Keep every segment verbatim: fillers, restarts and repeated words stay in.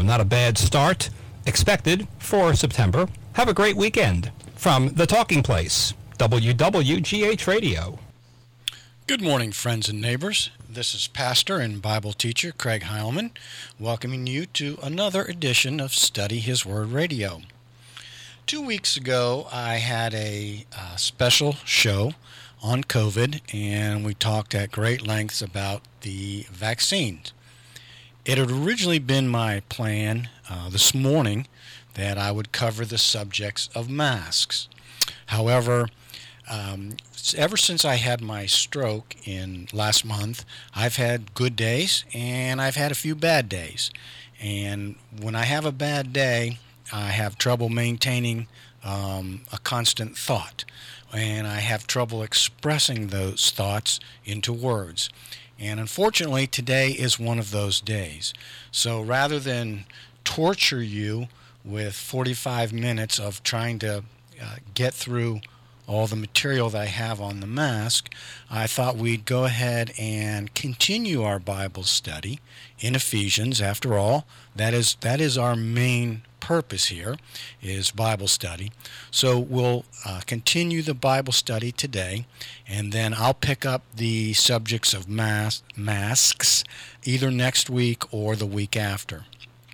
Not a bad start expected for September. Have a great weekend. From The Talking Place, W W G H Radio. Good morning, friends and neighbors. This is pastor and Bible teacher Craig Heilman, welcoming you to another edition of Study His Word Radio. Two weeks ago, I had a uh, special show on COVID, and we talked at great lengths about the vaccines. It had originally been my plan uh, this morning that I would cover the subjects of masks. However, um, ever since I had my stroke in last month, I've had good days and I've had a few bad days. And when I have a bad day, I have trouble maintaining um, a constant thought, and I have trouble expressing those thoughts into words. And unfortunately, today is one of those days. So rather than torture you with forty-five minutes of trying to uh, get through all the material that I have on the mask, I thought we'd go ahead and continue our Bible study in Ephesians. After all, that is that is our main purpose here, is Bible study. So we'll uh, continue the Bible study today, and then I'll pick up the subjects of mas- masks either next week or the week after.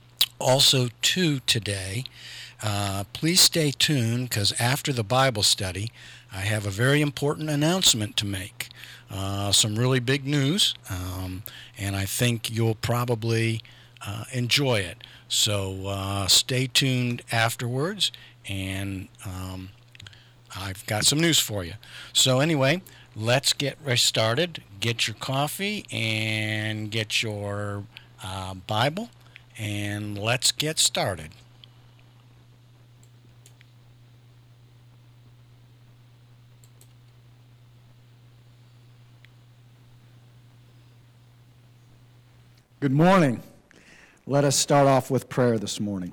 Also, too, today, uh, please stay tuned, because after the Bible study, I have a very important announcement to make. Uh, some really big news, um, and I think you'll probably uh, enjoy it. So uh, stay tuned afterwards, and um, I've got some news for you. So anyway, let's get started. Get your coffee and get your uh, Bible, and let's get started. Good morning. Let us start off with prayer this morning.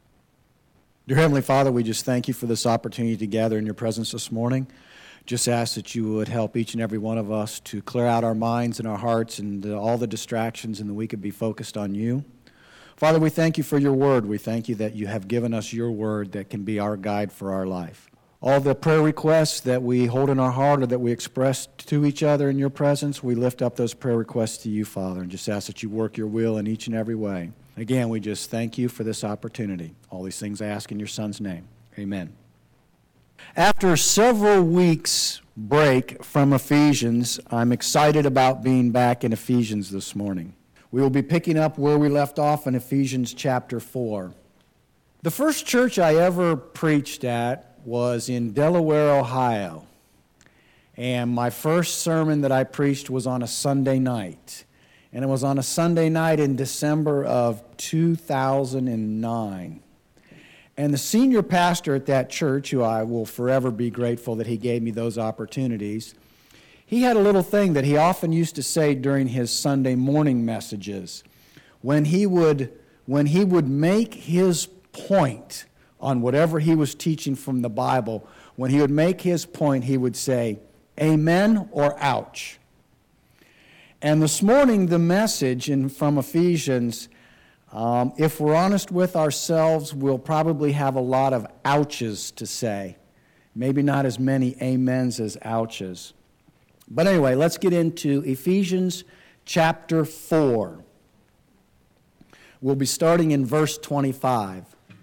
Dear Heavenly Father, we just thank you for this opportunity to gather in your presence this morning. Just ask that you would help each and every one of us to clear out our minds and our hearts and uh, all the distractions, and that we could be focused on you. Father, we thank you for your word. We thank you that you have given us your word that can be our guide for our life. All the prayer requests that we hold in our heart or that we express to each other in your presence, we lift up those prayer requests to you, Father, and just ask that you work your will in each and every way. Again, we just thank you for this opportunity. All these things I ask in your Son's name. Amen. After several weeks' break from Ephesians, I'm excited about being back in Ephesians this morning. We will be picking up where we left off in Ephesians chapter four. The first church I ever preached at was in Delaware, Ohio. And my first sermon that I preached was on a Sunday night. And it was on a Sunday night in December of two thousand nine. And the senior pastor at that church, who I will forever be grateful that he gave me those opportunities, he had a little thing that he often used to say during his Sunday morning messages. When he would, when he would make his point on whatever he was teaching from the Bible, when he would make his point, he would say, "Amen" or "ouch." And this morning, the message in, from Ephesians, um, if we're honest with ourselves, we'll probably have a lot of ouches to say. Maybe not as many amens as ouches. But anyway, let's get into Ephesians chapter four. We'll be starting in verse twenty-five.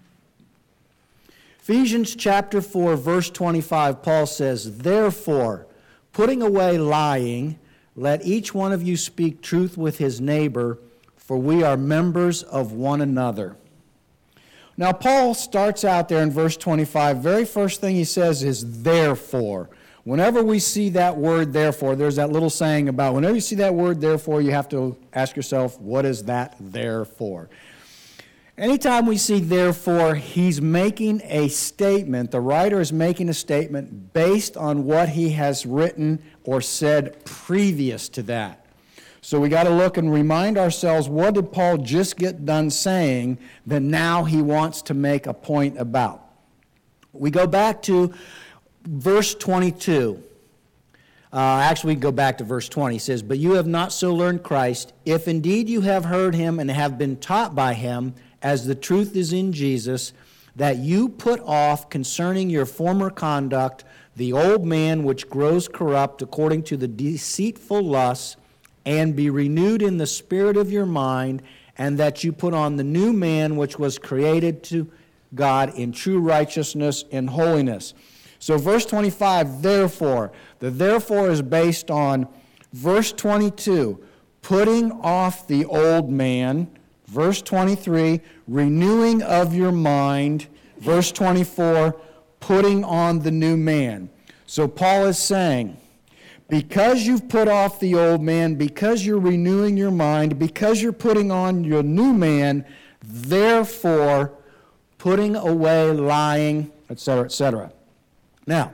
Ephesians chapter four, verse twenty-five, Paul says, "Therefore, putting away lying, let each one of you speak truth with his neighbor, for we are members of one another." Now, Paul starts out there in verse twenty-five. Very first thing he says is, "Therefore." Whenever we see that word, therefore, there's that little saying about whenever you see that word, therefore, you have to ask yourself, what is that there for? Anytime we see therefore, he's making a statement, the writer is making a statement based on what he has written or said previous to that. So we got to look and remind ourselves, what did Paul just get done saying that now he wants to make a point about? We go back to verse twenty-two. Uh, actually, we go back to verse twenty. He says, "But you have not so learned Christ, if indeed you have heard him and have been taught by him, as the truth is in Jesus, that you put off concerning your former conduct the old man which grows corrupt according to the deceitful lusts, and be renewed in the spirit of your mind, and that you put on the new man which was created to God in true righteousness and holiness. So verse twenty-five, therefore, the therefore is based on verse twenty-two, putting off the old man. Verse twenty-three, renewing of your mind. Verse twenty-four, putting on the new man. So Paul is saying, because you've put off the old man, because you're renewing your mind, because you're putting on your new man, therefore putting away lying, et cetera, et cetera. Now,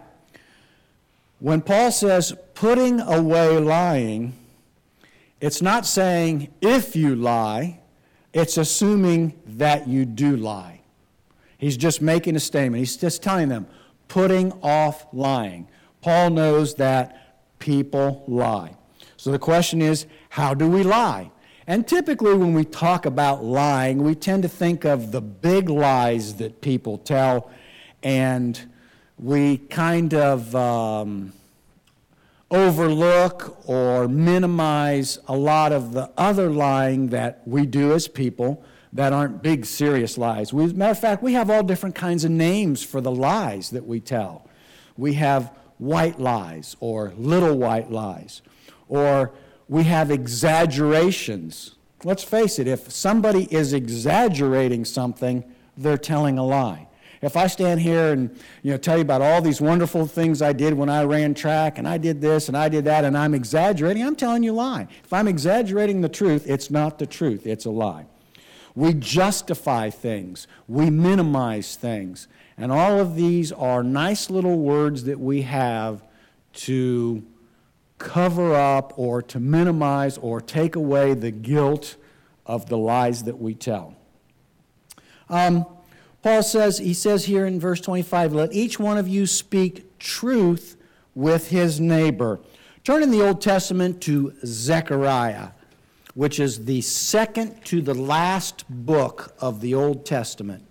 when Paul says putting away lying, it's not saying if you lie, it's assuming that you do lie. He's just making a statement. He's just telling them, putting off lying. Paul knows that people lie. So the question is, how do we lie? And typically when we talk about lying, we tend to think of the big lies that people tell, and we kind of um, overlook or minimize a lot of the other lying that we do as people that aren't big, serious lies. We, as a matter of fact, we have all different kinds of names for the lies that we tell. We have white lies or little white lies, or we have exaggerations. Let's face it, if somebody is exaggerating something, they're telling a lie. If I stand here and you know tell you about all these wonderful things I did when I ran track, and I did this and I did that, and I'm exaggerating, I'm telling you a lie. If I'm exaggerating the truth, it's not the truth, it's a lie. We justify things, we minimize things, and all of these are nice little words that we have to cover up or to minimize or take away the guilt of the lies that we tell. Um, Paul says, he says here in verse twenty-five, let each one of you speak truth with his neighbor. Turn in the Old Testament to Zechariah, which is the second to the last book of the Old Testament.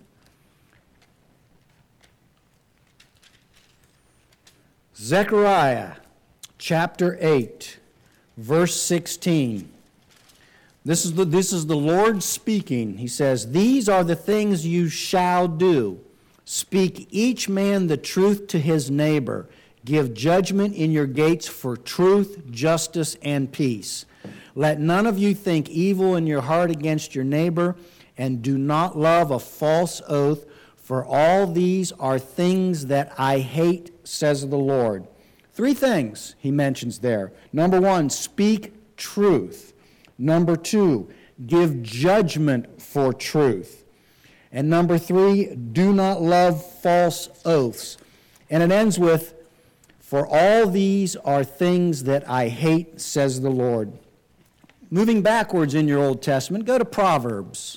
Zechariah chapter eight, verse sixteen. This is the, this is the Lord speaking. He says, these are the things you shall do. Speak each man the truth to his neighbor. Give judgment in your gates for truth, justice, and peace. Let none of you think evil in your heart against your neighbor, and do not love a false oath, for all these are things that I hate, says the Lord. Three things he mentions there. Number one, speak truth. Number two, give judgment for truth. And number three, do not love false oaths. And it ends with, for all these are things that I hate, says the Lord. Moving backwards in your Old Testament, go to Proverbs.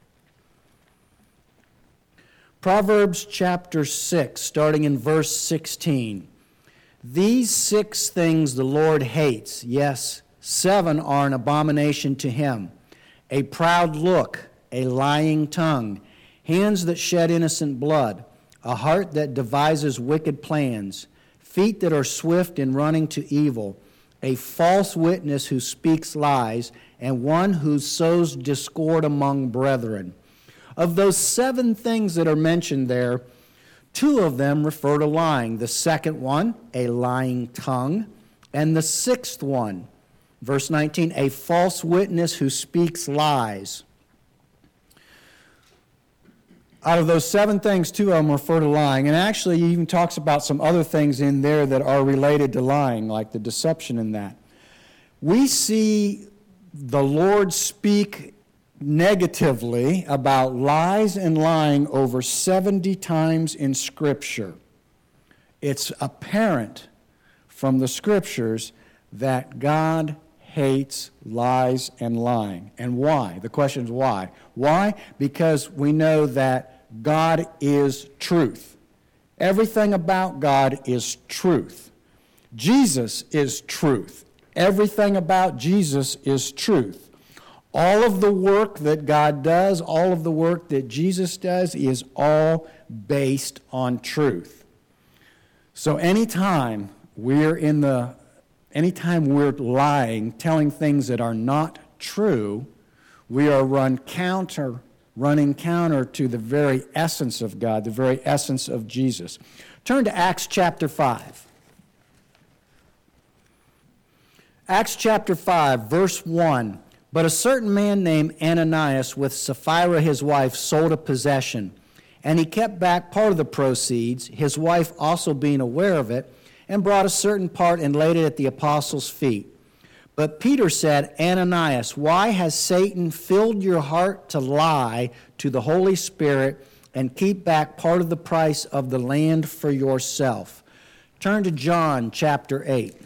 Proverbs chapter six, starting in verse sixteen. These six things the Lord hates, yes, seven are an abomination to him. A proud look, a lying tongue, hands that shed innocent blood, a heart that devises wicked plans, feet that are swift in running to evil, a false witness who speaks lies, and one who sows discord among brethren. Of those seven things that are mentioned there, two of them refer to lying. The second one, a lying tongue, and the sixth one, verse nineteen, a false witness who speaks lies. Out of those seven things, two of them refer to lying. And actually, he even talks about some other things in there that are related to lying, like the deception in that. We see the Lord speak negatively about lies and lying over seventy times in Scripture. It's apparent from the Scriptures that God hates lies and lying. And why? The question is why? Why? Because we know that God is truth. Everything about God is truth. Jesus is truth. Everything about Jesus is truth. All of the work that God does, all of the work that Jesus does is all based on truth. So anytime we're in the, anytime we're lying, telling things that are not true, we are run counter, running counter to the very essence of God, the very essence of Jesus. Turn to Acts chapter five. Acts chapter five, verse one. But a certain man named Ananias with Sapphira his wife sold a possession, and he kept back part of the proceeds, his wife also being aware of it, and brought a certain part and laid it at the apostles' feet. But Peter said, Ananias, why has Satan filled your heart to lie to the Holy Spirit and keep back part of the price of the land for yourself? Turn to John chapter eight.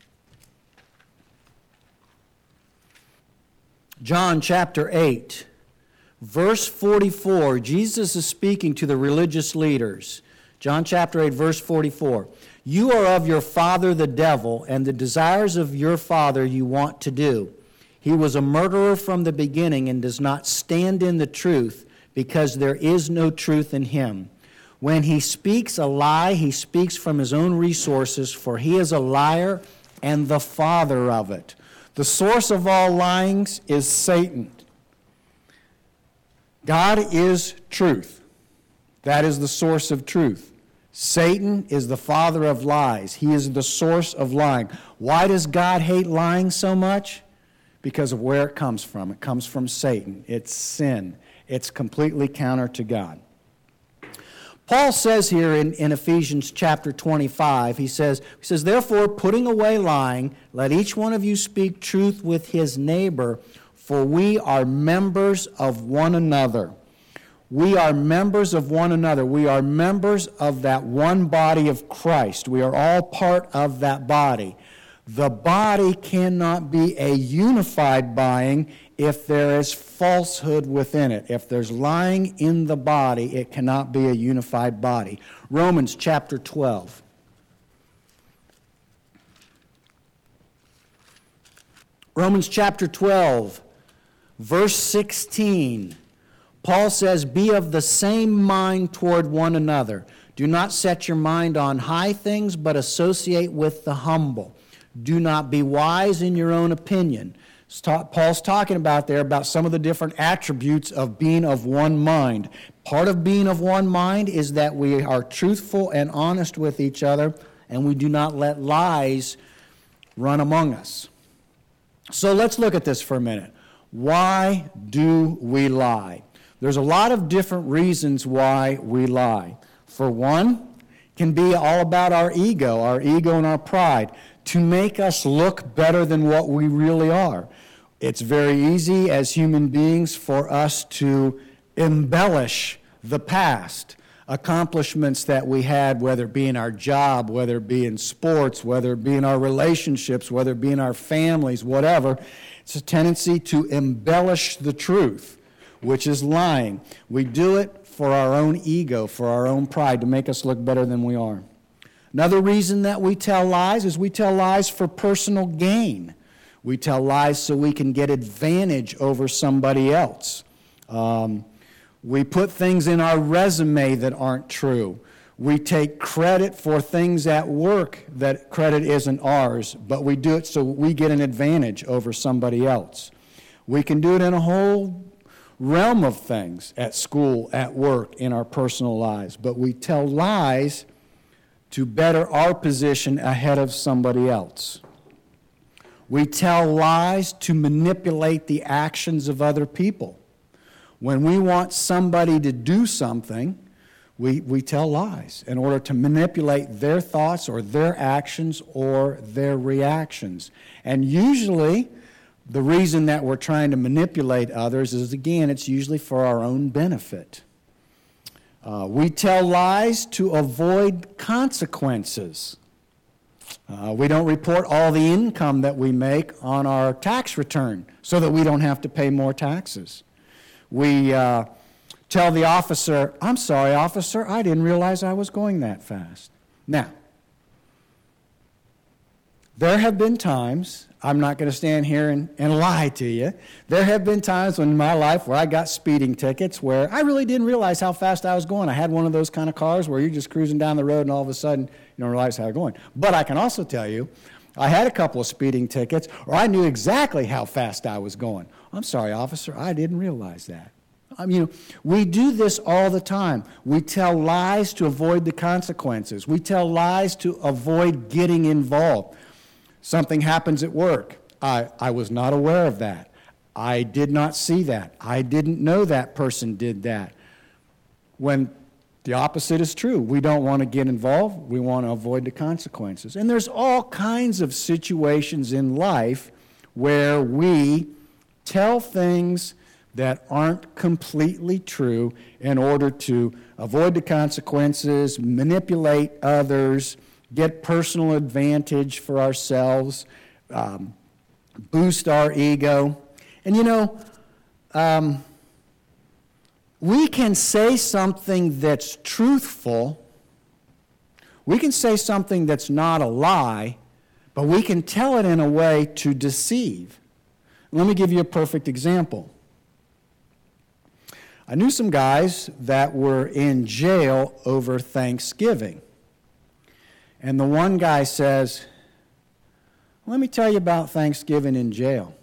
John chapter eight, verse forty-four. Jesus is speaking to the religious leaders. John chapter eight, verse forty-four. You are of your father the devil, and the desires of your father you want to do. He was a murderer from the beginning and does not stand in the truth, because there is no truth in him. When he speaks a lie, he speaks from his own resources, for he is a liar and the father of it. The source of all lyings is Satan. God is truth. That is the source of truth. Satan is the father of lies. He is the source of lying. Why does God hate lying so much? Because of where it comes from. It comes from Satan. It's sin. It's completely counter to God. Paul says here in, in Ephesians chapter twenty-five, he says, he says, therefore, putting away lying, let each one of you speak truth with his neighbor, for we are members of one another. We are members of one another. We are members of that one body of Christ. We are all part of that body. The body cannot be a unified body if there is falsehood within it. If there's lying in the body, it cannot be a unified body. Romans chapter twelve. Romans chapter twelve, verse sixteen. Paul says, be of the same mind toward one another. Do not set your mind on high things, but associate with the humble. Do not be wise in your own opinion. Paul's talking about there about some of the different attributes of being of one mind. Part of being of one mind is that we are truthful and honest with each other, and we do not let lies run among us. So let's look at this for a minute. Why do we lie? There's a lot of different reasons why we lie. For one, it can be all about our ego, our ego and our pride, to make us look better than what we really are. It's very easy as human beings for us to embellish the past, accomplishments that we had, whether it be in our job, whether it be in sports, whether it be in our relationships, whether it be in our families, whatever. It's a tendency to embellish the truth, which is lying. We do it for our own ego, for our own pride, to make us look better than we are. Another reason that we tell lies is we tell lies for personal gain. We tell lies so we can get advantage over somebody else. Um, we put things in our resume that aren't true. We take credit for things at work that credit isn't ours, but we do it so we get an advantage over somebody else. We can do it in a whole realm of things, at school, at work, in our personal lives, but we tell lies to better our position ahead of somebody else. We tell lies to manipulate the actions of other people. When we want somebody to do something, we, we tell lies in order to manipulate their thoughts or their actions or their reactions. And usually, the reason that we're trying to manipulate others is, again, it's usually for our own benefit. Uh, we tell lies to avoid consequences. Uh, we don't report all the income that we make on our tax return so that we don't have to pay more taxes. We uh, tell the officer, I'm sorry, officer, I didn't realize I was going that fast. Now, There have been times, I'm not going to stand here and, and lie to you, there have been times in my life where I got speeding tickets where I really didn't realize how fast I was going. I had one of those kind of cars where you're just cruising down the road and all of a sudden you don't realize how you're going. But I can also tell you, I had a couple of speeding tickets, or I knew exactly how fast I was going. I'm sorry, officer, I didn't realize that. I mean, we do this all the time. We tell lies to avoid the consequences. We tell lies to avoid getting involved. Something happens at work. I, I was not aware of that. I did not see that. I didn't know that person did that. When the opposite is true. We don't want to get involved. We want to avoid the consequences. And there's all kinds of situations in life where we tell things that aren't completely true in order to avoid the consequences, manipulate others, get personal advantage for ourselves, um, boost our ego. And you know, um, we can say something that's truthful, we can say something that's not a lie, but we can tell it in a way to deceive. Let me give you a perfect example. I knew some guys that were in jail over Thanksgiving. And the one guy says, let me tell you about Thanksgiving in jail.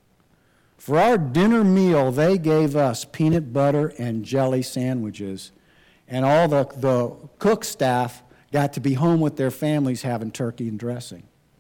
For our dinner meal, they gave us peanut butter and jelly sandwiches. And all the, the cook staff got to be home with their families having turkey and dressing.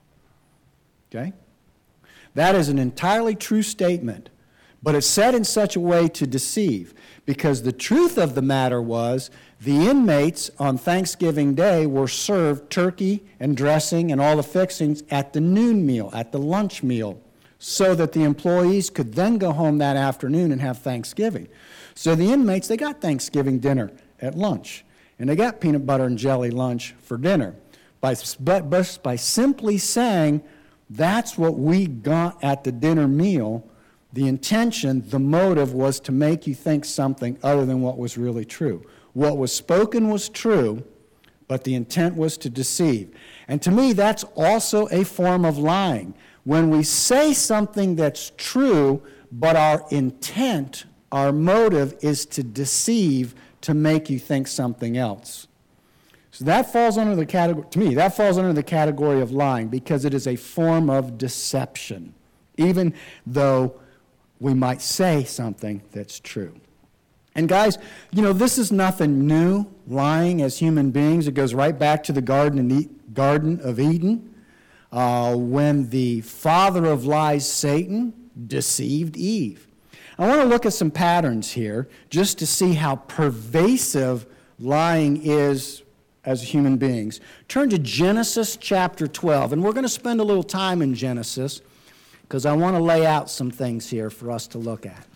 Okay? That is an entirely true statement. But it's said in such a way to deceive, because the truth of the matter was the inmates on Thanksgiving Day were served turkey and dressing and all the fixings at the noon meal, at the lunch meal, so that the employees could then go home that afternoon and have Thanksgiving. So the inmates, they got Thanksgiving dinner at lunch, and they got peanut butter and jelly lunch for dinner. By, but, but by simply saying, that's what we got at the dinner meal, the intention, the motive was to make you think something other than what was really true. What was spoken was true, but the intent was to deceive. And to me, that's also a form of lying. When we say something that's true, but our intent, our motive is to deceive, to make you think something else. So that falls under the category, to me, that falls under the category of lying, because it is a form of deception, even though we might say something that's true. And guys, you know, this is nothing new, lying as human beings. It goes right back to the Garden of Eden, uh, when the father of lies, Satan, deceived Eve. I want to look at some patterns here just to see how pervasive lying is as human beings. Turn to Genesis chapter twelve, and we're going to spend a little time in Genesis, because I want to lay out some things here for us to look at.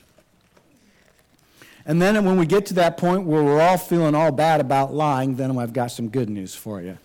And then when we get to that point where we're all feeling all bad about lying, then I've got some good news for you.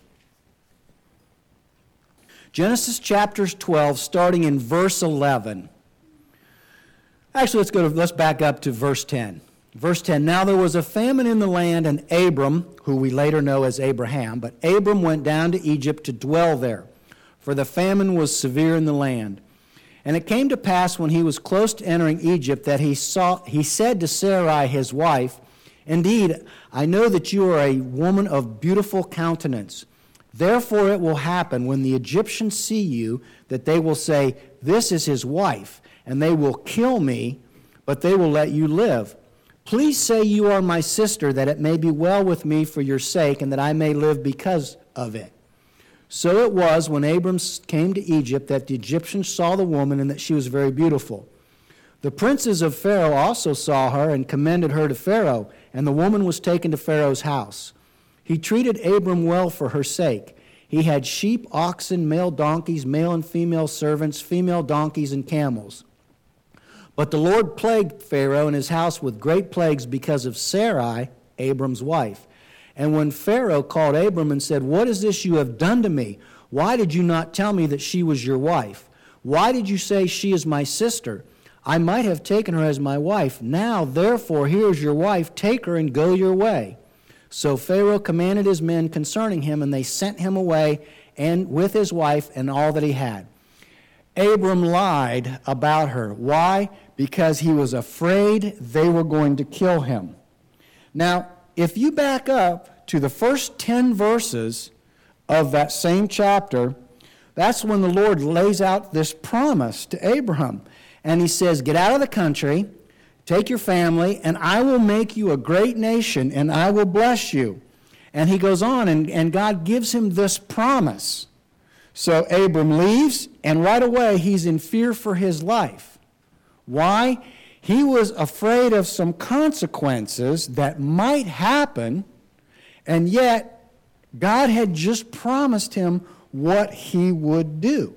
Genesis chapter twelve, starting in verse eleven. Actually, let's go to, let's back up to verse ten. Verse ten, now there was a famine in the land, and Abram, who we later know as Abraham, but Abram went down to Egypt to dwell there, for the famine was severe in the land. And it came to pass when he was close to entering Egypt that he saw, he said to Sarai his wife, indeed, I know that you are a woman of beautiful countenance. Therefore it will happen when the Egyptians see you that they will say, this is his wife, and they will kill me, but they will let you live. Please say you are my sister, that it may be well with me for your sake, and that I may live because of it. So it was when Abram came to Egypt that the Egyptians saw the woman and that she was very beautiful. The princes of Pharaoh also saw her and commended her to Pharaoh, and the woman was taken to Pharaoh's house. He treated Abram well for her sake. He had sheep, oxen, male donkeys, male and female servants, female donkeys, and camels. But the Lord plagued Pharaoh and his house with great plagues because of Sarai, Abram's wife. And when Pharaoh called Abram and said, what is this you have done to me? Why did you not tell me that she was your wife? Why did you say she is my sister? I might have taken her as my wife. Now, therefore, here is your wife. Take her and go your way. So Pharaoh commanded his men concerning him, and they sent him away, and with his wife and all that he had. Abram lied about her. Why? Because he was afraid they were going to kill him. Now, if you back up to the first ten verses of that same chapter, that's when the Lord lays out this promise to Abraham. And he says, get out of the country, take your family, and I will make you a great nation, and I will bless you. And he goes on, and, and God gives him this promise. So Abram leaves, and right away he's in fear for his life. Why? He was afraid of some consequences that might happen, and yet God had just promised him what he would do.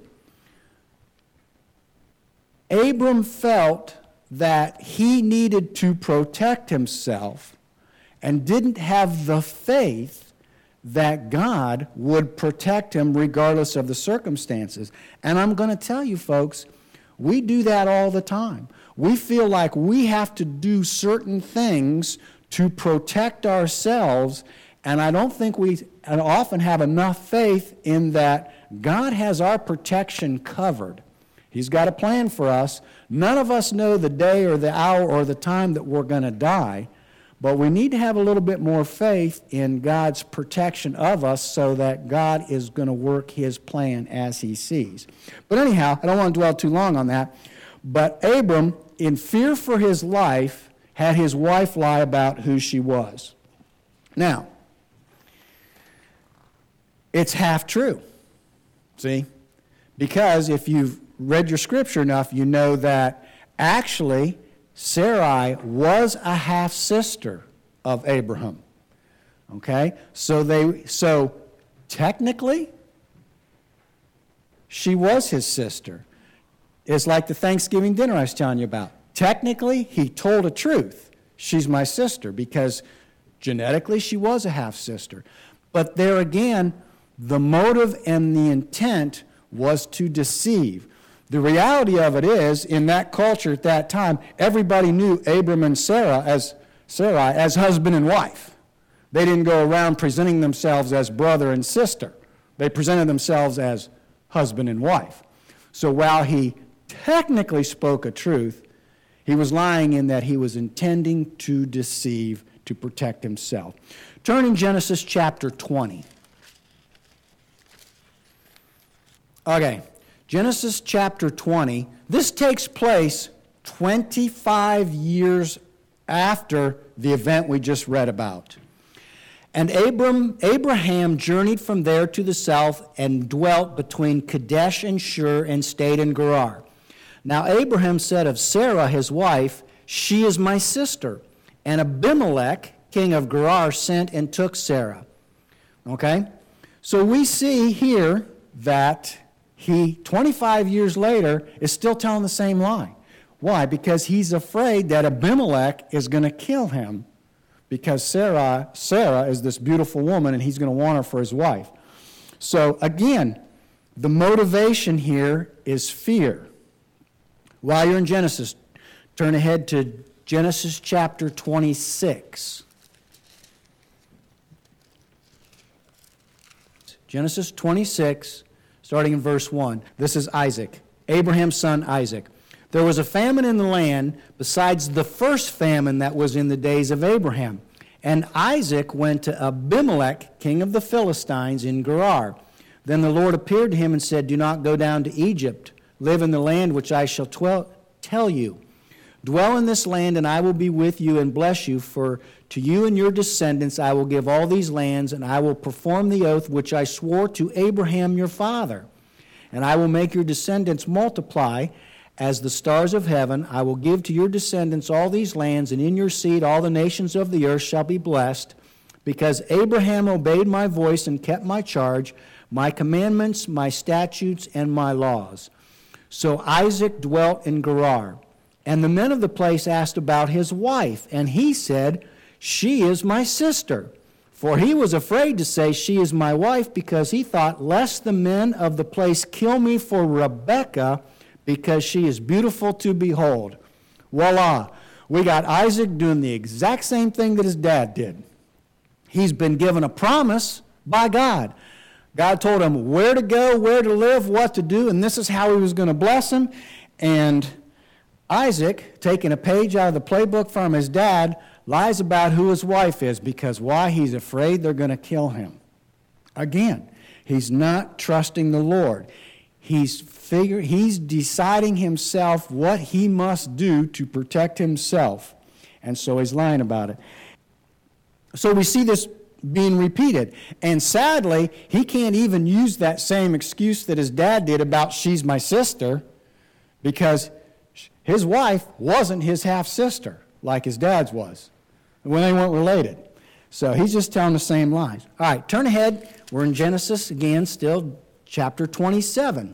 Abram felt that he needed to protect himself and didn't have the faith that God would protect him regardless of the circumstances. And I'm going to tell you, folks, we do that all the time. We feel like we have to do certain things to protect ourselves, and I don't think we often have enough faith in that God has our protection covered. He's got a plan for us. None of us know the day or the hour or the time that we're going to die, but we need to have a little bit more faith in God's protection of us so that God is going to work his plan as he sees. But anyhow, I don't want to dwell too long on that, but Abram, in fear for his life, had his wife lie about who she was. Now, it's half true, see? Because if you've read your scripture enough, you know that actually Sarai was a half-sister of Abraham. Okay? So they so technically she was his sister. It's like the Thanksgiving dinner I was telling you about. Technically, he told a truth. She's my sister because genetically she was a half-sister. But there again, the motive and the intent was to deceive. The reality of it is, in that culture at that time, everybody knew Abram and Sarah as Sarai as husband and wife. They didn't go around presenting themselves as brother and sister. They presented themselves as husband and wife. So while he technically spoke a truth, he was lying in that he was intending to deceive to protect himself. Turn in Genesis chapter twenty. Okay, Genesis chapter twenty. This takes place twenty-five years after the event we just read about. And Abram, Abraham journeyed from there to the south and dwelt between Kadesh and Shur and stayed in Gerar. Now Abraham said of Sarah, his wife, she is my sister. And Abimelech, king of Gerar, sent and took Sarah. Okay? So we see here that he, twenty-five years later, is still telling the same lie. Why? Because he's afraid that Abimelech is going to kill him because Sarah, Sarah is this beautiful woman and he's going to want her for his wife. So again, the motivation here is fear. While you're in Genesis, turn ahead to Genesis chapter twenty-six. Genesis twenty-six, starting in verse one. This is Isaac, Abraham's son Isaac. There was a famine in the land besides the first famine that was in the days of Abraham. And Isaac went to Abimelech, king of the Philistines, in Gerar. Then the Lord appeared to him and said, do not go down to Egypt. Live in the land which I shall twel- tell you. Dwell in this land, and I will be with you and bless you, for to you and your descendants I will give all these lands, and I will perform the oath which I swore to Abraham your father. And I will make your descendants multiply as the stars of heaven. I will give to your descendants all these lands, and in your seed all the nations of the earth shall be blessed, because Abraham obeyed my voice and kept my charge, my commandments, my statutes, and my laws. So Isaac dwelt in Gerar. And the men of the place asked about his wife, and he said, she is my sister. For he was afraid to say, she is my wife, because he thought, lest the men of the place kill me for Rebekah, because she is beautiful to behold. Voila. We got Isaac doing the exact same thing that his dad did. He's been given a promise by God. God told him where to go, where to live, what to do, and this is how he was going to bless him. And Isaac, taking a page out of the playbook from his dad, lies about who his wife is because why? He's afraid they're going to kill him. Again, he's not trusting the Lord. He's figure, he's deciding himself what he must do to protect himself. And so he's lying about it. So we see this being repeated. And sadly, he can't even use that same excuse that his dad did about she's my sister, because his wife wasn't his half-sister like his dad's was when they weren't related. So he's just telling the same lies. All right, turn ahead. We're in Genesis again, still chapter twenty-seven.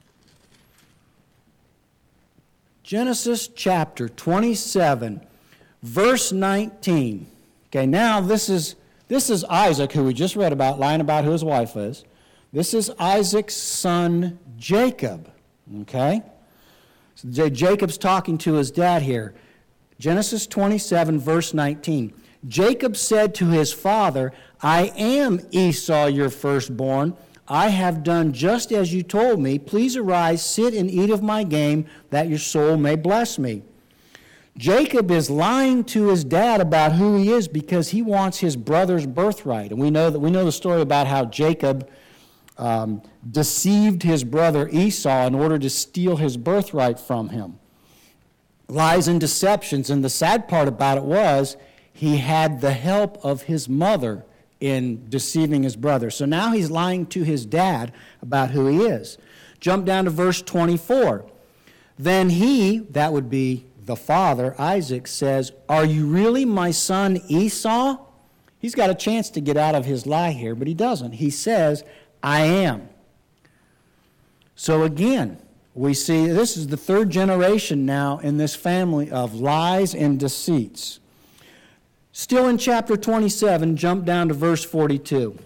Genesis chapter twenty-seven, verse nineteen. Okay, now this is this is Isaac, who we just read about, lying about who his wife is. This is Isaac's son Jacob. Okay? So Jacob's talking to his dad here. Genesis twenty-seven, verse nineteen. Jacob said to his father, I am Esau, your firstborn. I have done just as you told me. Please arise, sit and eat of my game, that your soul may bless me. Jacob is lying to his dad about who he is because he wants his brother's birthright. And we know that we know the story about how Jacob um, deceived his brother Esau in order to steal his birthright from him. Lies and deceptions. And the sad part about it was he had the help of his mother in deceiving his brother. So now he's lying to his dad about who he is. Jump down to verse twenty-four. Then he, that would be the father, Isaac, says, are you really my son Esau? He's got a chance to get out of his lie here, but he doesn't. He says, I am. So again, we see this is the third generation now in this family of lies and deceits. Still in chapter twenty-seven, jump down to verse forty-two.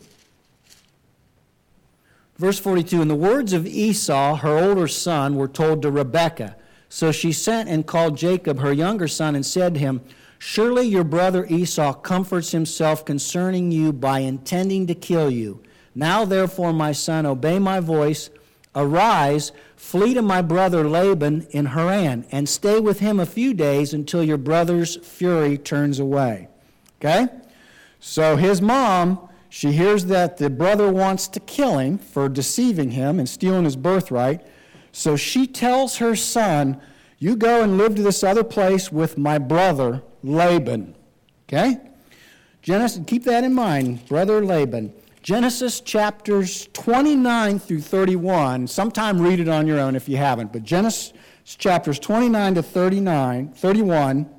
Verse forty-two, and the words of Esau, her older son, were told to Rebekah. So she sent and called Jacob, her younger son, and said to him, surely your brother Esau comforts himself concerning you by intending to kill you. Now therefore, my son, obey my voice. Arise, flee to my brother Laban in Haran, and stay with him a few days until your brother's fury turns away. Okay? So his mom, she hears that the brother wants to kill him for deceiving him and stealing his birthright. So she tells her son, you go and live to this other place with my brother Laban. Okay? Genesis, keep that in mind, brother Laban. Genesis chapters twenty-nine through thirty-one. Sometime read it on your own if you haven't. But Genesis chapters twenty-nine to thirty-nine, thirty-one.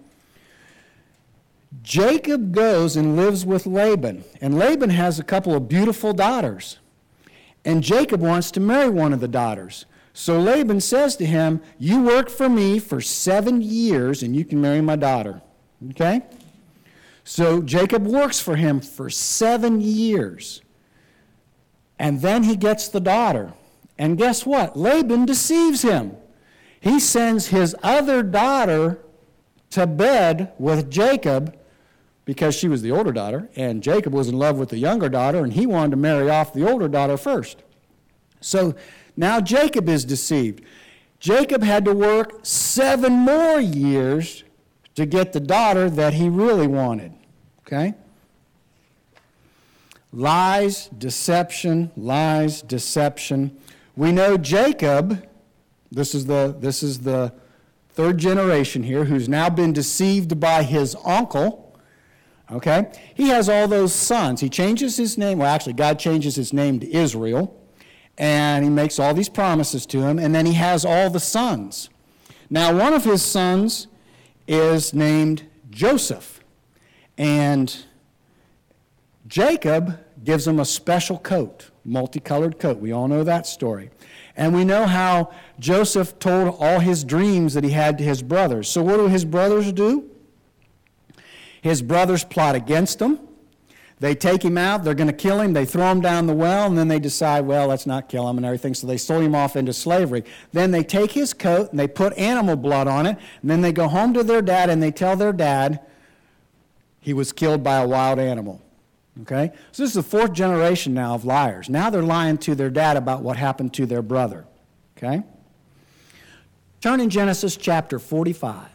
Jacob goes and lives with Laban. And Laban has a couple of beautiful daughters. And Jacob wants to marry one of the daughters. So Laban says to him, you work for me for seven years and you can marry my daughter. Okay? So Jacob works for him for seven years. And then he gets the daughter. And guess what? Laban deceives him. He sends his other daughter to bed with Jacob because she was the older daughter, and Jacob was in love with the younger daughter, and he wanted to marry off the older daughter first. So now Jacob is deceived. Jacob had to work seven more years to get the daughter that he really wanted. Okay? Lies, deception, lies, deception. We know Jacob, this is the this is the third generation here, who's now been deceived by his uncle. Okay? He has all those sons. He changes his name. Well, actually, God changes his name to Israel. And he makes all these promises to him. And then he has all the sons. Now, one of his sons is named Joseph. And Jacob gives him a special coat, multicolored coat. We all know that story. And we know how Joseph told all his dreams that he had to his brothers. So what do his brothers do? His brothers plot against him. They take him out. They're going to kill him. They throw him down the well, and then they decide, well, let's not kill him and everything. So they sold him off into slavery. Then they take his coat, and they put animal blood on it. And then they go home to their dad, and they tell their dad he was killed by a wild animal. Okay? So this is the fourth generation now of liars. Now they're lying to their dad about what happened to their brother. Okay? Turn in Genesis chapter forty-five.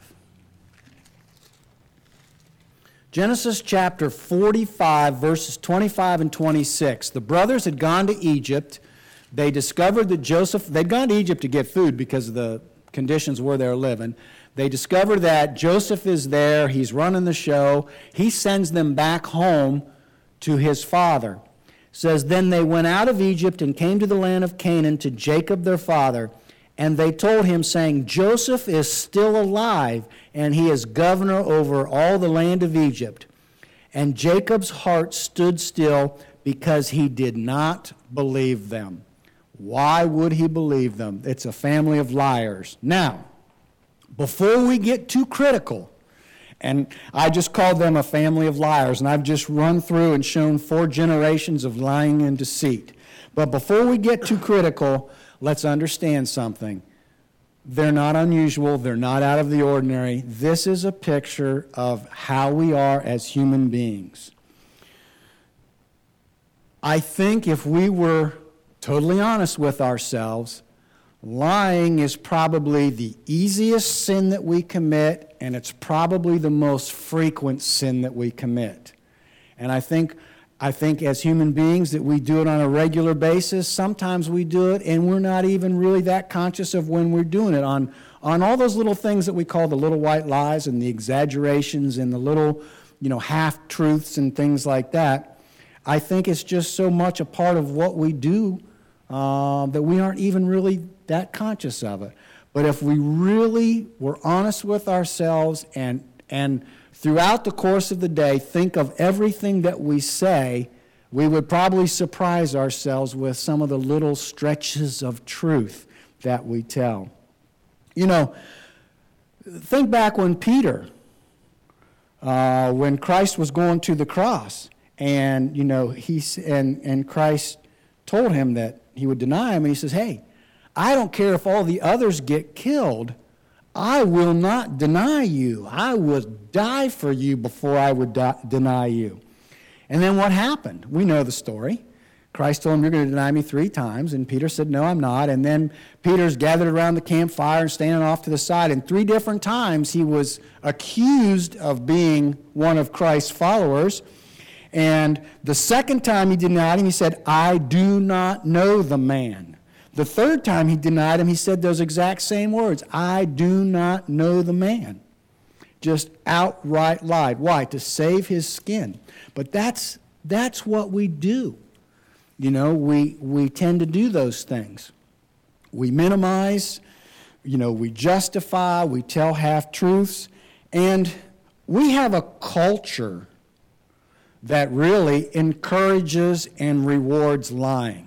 Genesis chapter forty-five, verses twenty-five and twenty-six. The brothers had gone to Egypt. They discovered that Joseph, they'd gone to Egypt to get food because of the conditions where they're living. They discover that Joseph is there. He's running the show. He sends them back home to his father. It says, then they went out of Egypt and came to the land of Canaan to Jacob their father. And they told him, saying, Joseph is still alive, and he is governor over all the land of Egypt. And Jacob's heart stood still because he did not believe them. Why would he believe them? It's a family of liars. Now, before we get too critical, and I just called them a family of liars, and I've just run through and shown four generations of lying and deceit. But before we get too critical, let's understand something. They're not unusual. They're not out of the ordinary. This is a picture of how we are as human beings. I think if we were totally honest with ourselves, lying is probably the easiest sin that we commit, and it's probably the most frequent sin that we commit. And I think I think as human beings that we do it on a regular basis. Sometimes we do it and we're not even really that conscious of when we're doing it. On, on all those little things that we call the little white lies and the exaggerations and the little, you know, half-truths and things like that, I think it's just so much a part of what we do uh, that we aren't even really that conscious of it. But if we really were honest with ourselves and and throughout the course of the day, think of everything that we say, we would probably surprise ourselves with some of the little stretches of truth that we tell. You know, think back when Peter, uh, when Christ was going to the cross, and, you know, he, and, and Christ told him that he would deny him, and he says, hey, I don't care if all the others get killed, I will not deny you. I would die for you before I would die, deny you. And then what happened? We know the story. Christ told him, you're going to deny me three times. And Peter said, no, I'm not. And then Peter's gathered around the campfire and standing off to the side. And three different times he was accused of being one of Christ's followers. And the second time he denied him, he said, I do not know the man. The third time he denied him, he said those exact same words. I do not know the man. Just outright lied. Why? To save his skin. But that's that's what we do. You know, we we tend to do those things. We minimize, you know, we justify, we tell half-truths, and we have a culture that really encourages and rewards lying.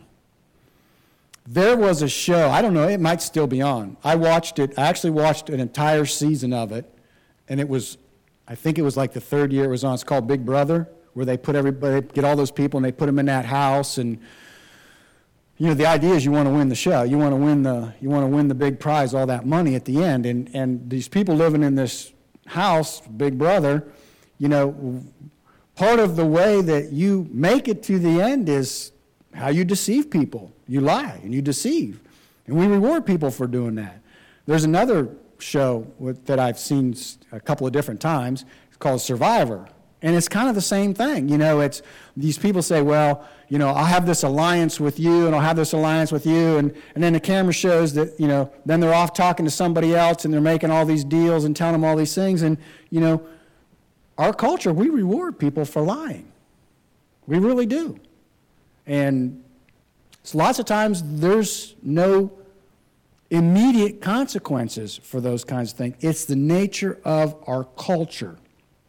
There was a show, I don't know, it might still be on. I watched it, I actually watched an entire season of it, and it was, I think it was like the third year it was on. It's called Big Brother, where they put everybody, get all those people and they put them in that house, and you know, the idea is you want to win the show. You want to win the, you want to win the big prize, all that money at the end, and, and these people living in this house, Big Brother, you know, part of the way that you make it to the end is how you deceive people. You lie and you deceive. And we reward people for doing that. There's another show with, that I've seen a couple of different times. It's called Survivor. And it's kind of the same thing. You know, it's these people say, well, you know, I'll have this alliance with you and I'll have this alliance with you. And, and then the camera shows that, you know, then they're off talking to somebody else and they're making all these deals and telling them all these things. And, you know, our culture, we reward people for lying. We really do. And so lots of times there's no immediate consequences for those kinds of things. It's the nature of our culture.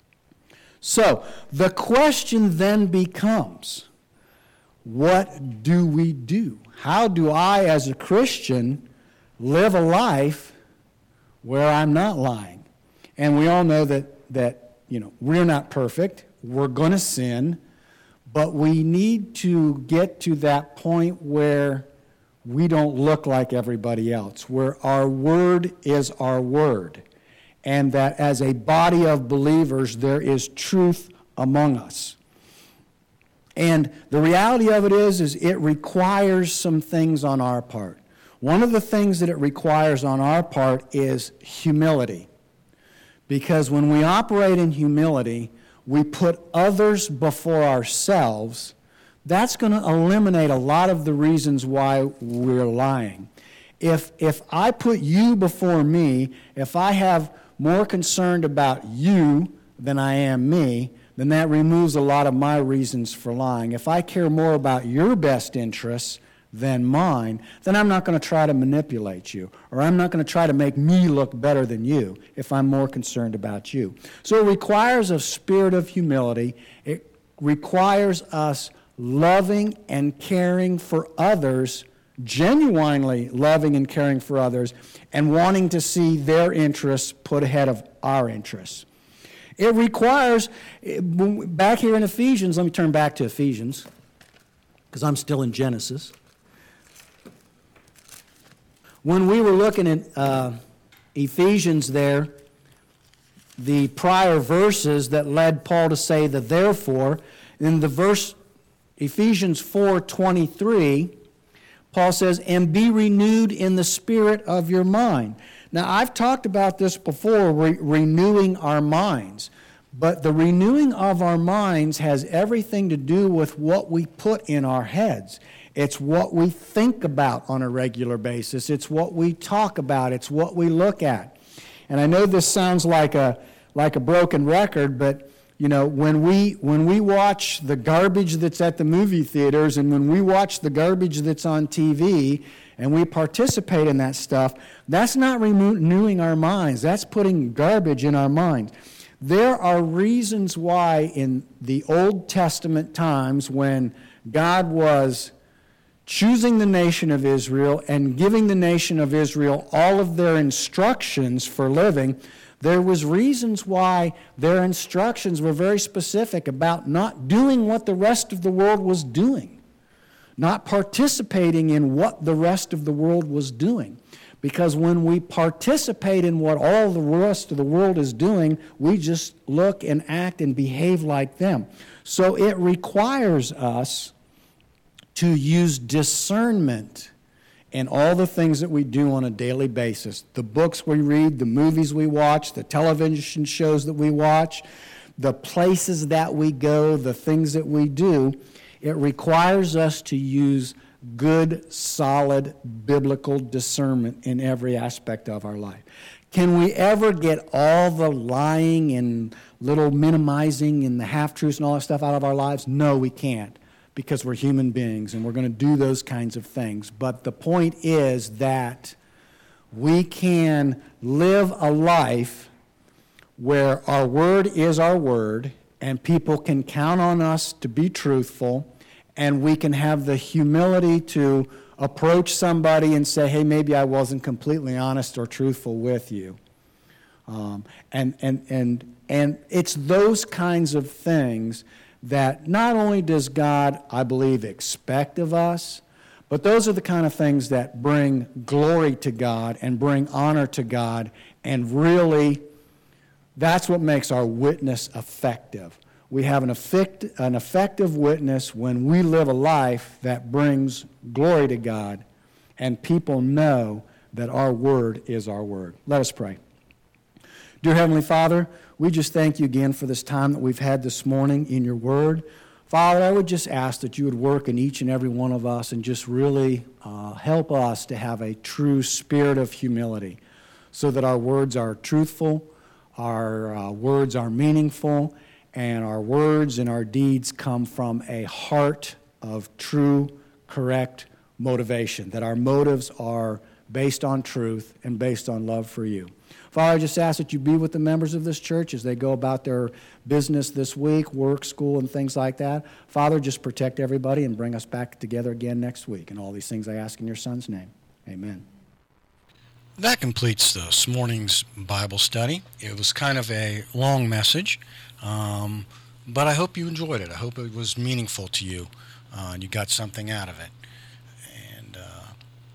So the question then becomes, what do we do? How do I, as a Christian, live a life where I'm not lying? And we all know that, that you know, we're not perfect. We're going to sin. But we need to get to that point where we don't look like everybody else, where our word is our word, and that as a body of believers, there is truth among us. And the reality of it is, is it requires some things on our part. One of the things that it requires on our part is humility. Because when we operate in humility, we put others before ourselves. That's going to eliminate a lot of the reasons why we're lying. If, if I put you before me, if I have more concerned about you than I am me, then that removes a lot of my reasons for lying. If I care more about your best interests than mine, then I'm not going to try to manipulate you, or I'm not going to try to make me look better than you if I'm more concerned about you. So it requires a spirit of humility. It requires us loving and caring for others, genuinely loving and caring for others, and wanting to see their interests put ahead of our interests. It requires, back here in Ephesians, let me turn back to Ephesians, because I'm still in Genesis. When we were looking at uh, Ephesians there, the prior verses that led Paul to say the therefore, in the verse Ephesians four twenty-three, Paul says, and be renewed in the spirit of your mind. Now, I've talked about this before, re- renewing our minds. But the renewing of our minds has everything to do with what we put in our heads. It's what we think about on a regular basis. It's what we talk about. It's what we look at. And I know this sounds like a like a broken record, but you know, when we when we watch the garbage that's at the movie theaters and when we watch the garbage that's on T V and we participate in that stuff, that's not renewing our minds. That's putting garbage in our minds. There are reasons why in the Old Testament times when God was choosing the nation of Israel and giving the nation of Israel all of their instructions for living, there was reasons why their instructions were very specific about not doing what the rest of the world was doing, not participating in what the rest of the world was doing. Because when we participate in what all the rest of the world is doing, we just look and act and behave like them. So it requires us to use discernment in all the things that we do on a daily basis. The books we read, the movies we watch, the television shows that we watch, the places that we go, the things that we do, it requires us to use good, solid, biblical discernment in every aspect of our life. Can we ever get all the lying and little minimizing and the half-truths and all that stuff out of our lives? No, we can't, because we're human beings and we're going to do those kinds of things. But the point is that we can live a life where our word is our word and people can count on us to be truthful, and we can have the humility to approach somebody and say, hey, maybe I wasn't completely honest or truthful with you. Um, and, and, and, and it's those kinds of things that not only does God, I believe, expect of us, but those are the kind of things that bring glory to God and bring honor to God, and really, that's what makes our witness effective. We have an, effect, an effective witness when we live a life that brings glory to God, and people know that our word is our word. Let us pray. Dear Heavenly Father, we just thank you again for this time that we've had this morning in your word. Father, I would just ask that you would work in each and every one of us and just really uh, help us to have a true spirit of humility so that our words are truthful, our uh, words are meaningful, and our words and our deeds come from a heart of true, correct motivation, that our motives are based on truth and based on love for you. Father, I just ask that you be with the members of this church as they go about their business this week, work, school, and things like that. Father, just protect everybody and bring us back together again next week. And all these things I ask in your Son's name. Amen. That completes this morning's Bible study. It was kind of a long message, um, but I hope you enjoyed it. I hope it was meaningful to you, uh, and you got something out of it. And uh,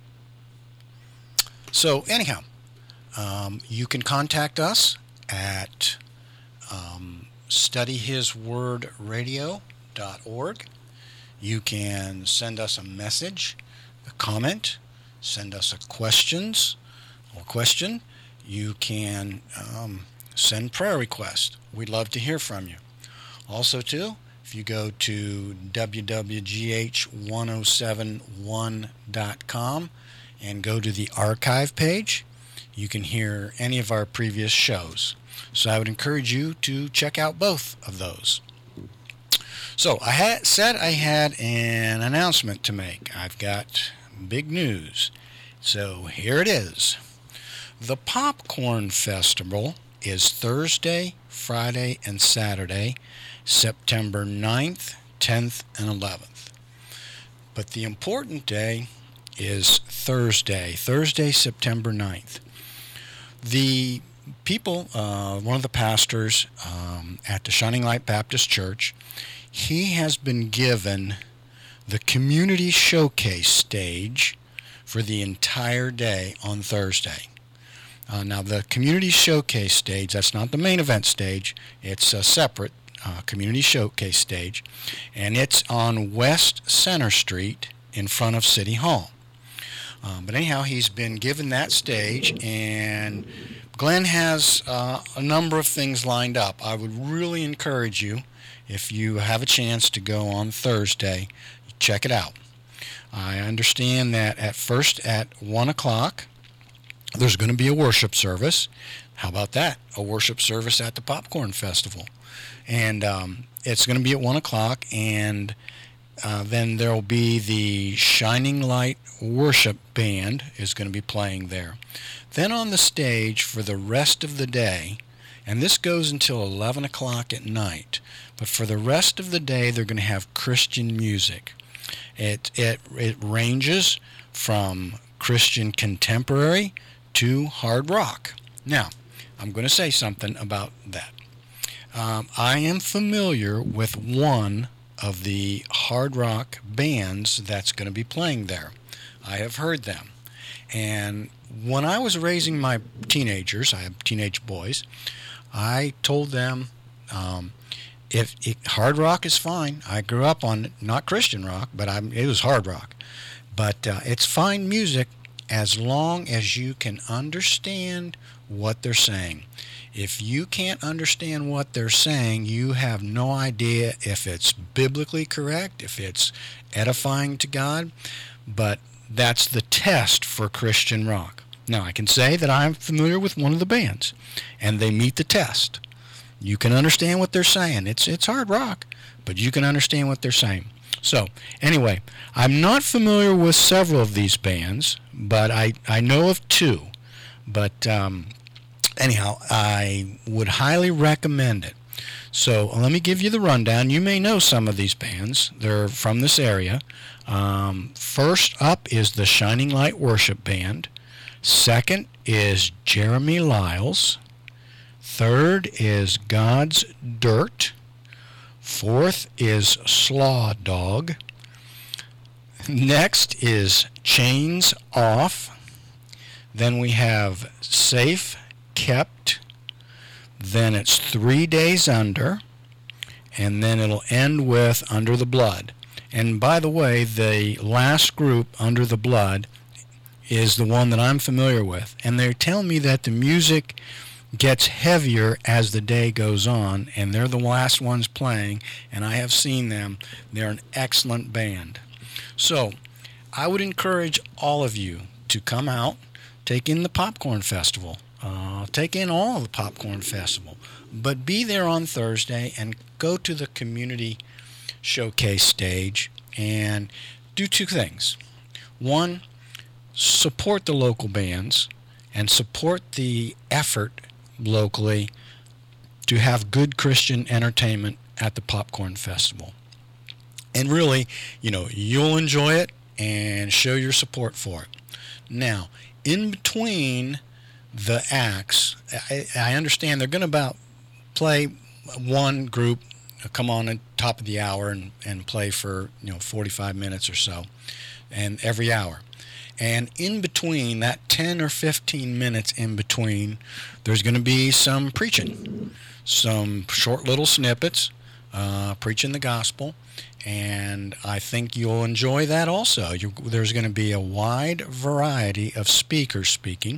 so, anyhow, um, you can contact us at um, study his word radio dot org. You can send us a message, a comment, send us a questions or question. You can um, send prayer requests. We'd love to hear from you. Also, too, if you go to w w w dot g h one oh seven one dot com and go to the archive page, you can hear any of our previous shows. So I would encourage you to check out both of those. So I had said I had an announcement to make. I've got big news. So here it is. The Popcorn Festival is Thursday, Friday, and Saturday, September ninth, tenth, and eleventh. But the important day is Thursday, Thursday, September ninth. The people, uh, one of the pastors um, at the Shining Light Baptist Church, he has been given the community showcase stage for the entire day on Thursday. Uh, now, the community showcase stage, that's not the main event stage. It's a separate uh, community showcase stage, and it's on West Center Street in front of City Hall. Um, but anyhow, he's been given that stage, and Glenn has uh, a number of things lined up. I would really encourage you, if you have a chance to go on Thursday, check it out. I understand that at first at one o'clock, there's going to be a worship service. How about that? A worship service at the Popcorn Festival. And um, it's going to be at one o'clock, and uh, then there will be the Shining Light Worship Band is going to be playing there. Then on the stage for the rest of the day, and this goes until eleven o'clock at night, but for the rest of the day they're going to have Christian music. It, it, it ranges from Christian contemporary to hard rock. Now, I'm going to say something about that. Um, I am familiar with one of the hard rock bands that's going to be playing there. I have heard them. And when I was raising my teenagers, I have teenage boys, I told them um, if it, hard rock is fine. I grew up on not Christian rock, but I'm, it was hard rock. But uh, it's fine music as long as you can understand what they're saying. If you can't understand what they're saying, you have no idea if it's biblically correct, if it's edifying to God. But that's the test for Christian rock. Now, I can say that I'm familiar with one of the bands, and they meet the test. You can understand what they're saying. It's it's hard rock, but you can understand what they're saying. So, anyway, I'm not familiar with several of these bands, but I, I know of two. But um, anyhow, I would highly recommend it. So let me give you the rundown. You may know some of these bands. They're from this area. Um, first up is the Shining Light Worship Band. Second is Jeremy Lyles. Third is God's Dirt. Fourth is Slaw Dog. Next is Chains Off. Then we have Safe Kept. Then it's Three Days Under. And then it'll end with Under the Blood. And by the way, the last group, Under the Blood, is the one that I'm familiar with. And they're telling me that the music gets heavier as the day goes on, and they're the last ones playing, and I have seen them. They're an excellent band. So I would encourage all of you to come out, take in the Popcorn Festival, uh, take in all of the Popcorn Festival, but be there on Thursday and go to the community showcase stage and do two things. One, support the local bands and support the effort locally to have good Christian entertainment at the Popcorn Festival. And really, you know, you'll enjoy it and show your support for it. Now, in between the acts, I, I understand they're going to about play one group, come on at top of the hour and, and play for, you know, forty-five minutes or so, and every hour. And in between, that ten or fifteen minutes in between, there's going to be some preaching, some short little snippets uh, preaching the gospel, and I think you'll enjoy that also. You, there's going to be a wide variety of speakers speaking,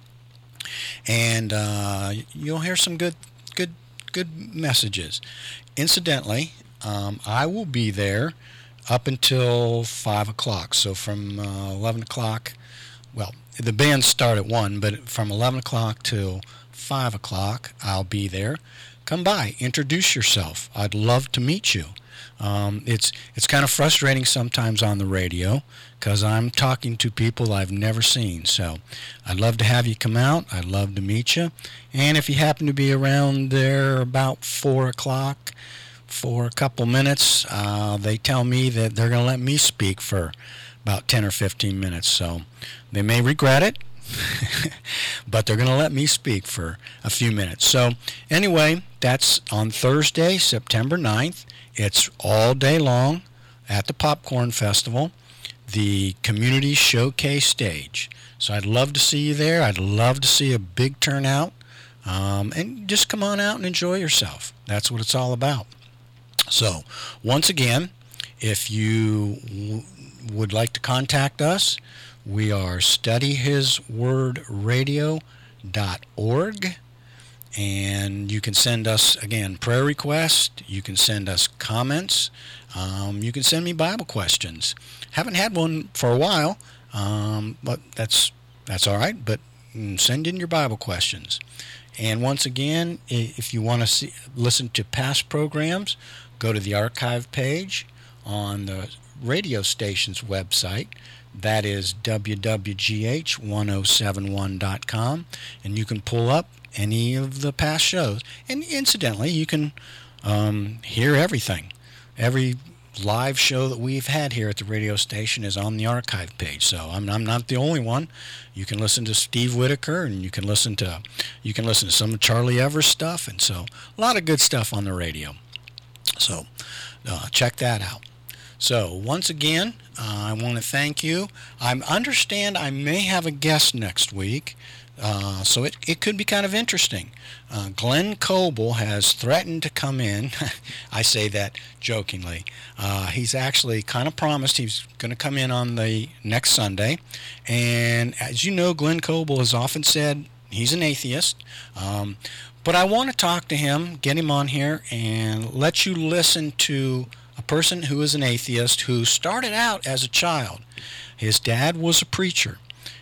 and uh, you'll hear some good, good, good messages. Incidentally, um, I will be there up until five o'clock. So from uh, eleven o'clock, well, the bands start at one, but from eleven o'clock till five o'clock, I'll be there. Come by, introduce yourself. I'd love to meet you. Um, it's it's kind of frustrating sometimes on the radio because I'm talking to people I've never seen. So I'd love to have you come out. I'd love to meet you. And if you happen to be around there about four o'clock for a couple minutes, uh, they tell me that they're going to let me speak for about ten or fifteen minutes. So they may regret it, but they're going to let me speak for a few minutes. So anyway, that's on Thursday, September ninth. It's all day long at the Popcorn Festival, the Community Showcase stage. So I'd love to see you there. I'd love to see a big turnout. Um, and just come on out and enjoy yourself. That's what it's all about. So once again, if you w- would like to contact us, we are study his word radio dot org. And you can send us, again, prayer requests. You can send us comments. Um, you can send me Bible questions. Haven't had one for a while, um, but that's that's all right. But send in your Bible questions. And once again, if you want to see, listen to past programs, go to the archive page on the radio station's website. That is w w g h one oh seven one dot com, and you can pull up any of the past shows. And incidentally, you can um, hear everything. Every live show that we've had here at the radio station is on the archive page. So I'm, I'm not the only one. You can listen to Steve Whitaker, and you can listen to you can listen to some of Charlie Evers' stuff, and so a lot of good stuff on the radio. So uh, check that out. So once again, uh, I want to thank you. I understand I may have a guest next week. Uh, so it, it could be kind of interesting. Uh, Glenn Coble has threatened to come in. I say that jokingly. Uh, he's actually kind of promised he's going to come in on the next Sunday. And as you know, Glenn Coble has often said he's an atheist. Um, but I want to talk to him, get him on here, and let you listen to a person who is an atheist who started out as a child. His dad was a preacher,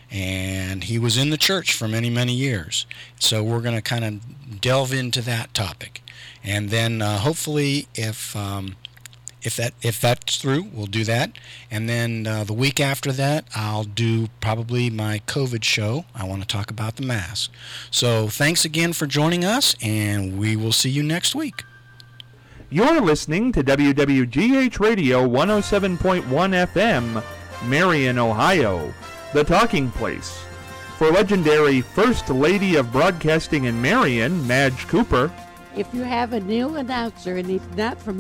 and he was in the church for many, many years. So we're going to kind of delve into that topic. And then uh, hopefully if um, if that if that's through, we'll do that. And then uh, the week after that, I'll do probably my COVID show. I want to talk about the Mass. So thanks again for joining us, and we will see you next week. You're listening to W W G H Radio one oh seven point one F M, Marion, Ohio, the talking place. For legendary First Lady of Broadcasting in Marion, Madge Cooper. If you have a new announcer and he's not from